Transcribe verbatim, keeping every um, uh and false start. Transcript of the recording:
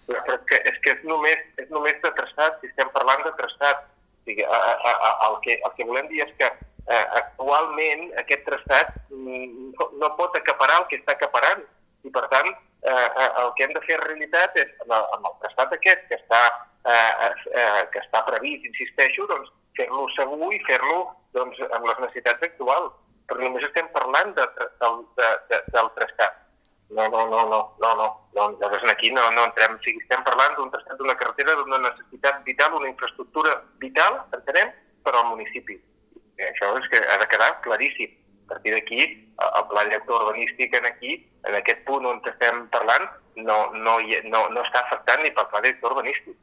Però que, és que és només, és només de traçat, si estem parlant de traçat. O sigui, a, a, a, el, que, el que volem dir és que eh, actualment aquest traçat no, no pot acaparar el que està acaparant. I per tant, eh, el que hem de fer en realitat és, amb el, amb el traçat aquest que està, eh, eh, que està previst, insisteixo, doncs, fer-lo segur i fer-lo doncs, amb les necessitats actuals. Però només estem parlant de, de, de, de, del traçat. No, no, no, no, no, no, no, nosaltres aquí no, no entrem. O sigui, estem parlant d'un traçat d'una carretera, d'una necessitat vital, una infraestructura vital, entenem, per al municipi. I això és que ha de quedar claríssim. A partir d'aquí, el pla director urbanístic en aquí, en aquest punt on estem parlant, no, no, no, no està afectant ni pel pla director urbanístic.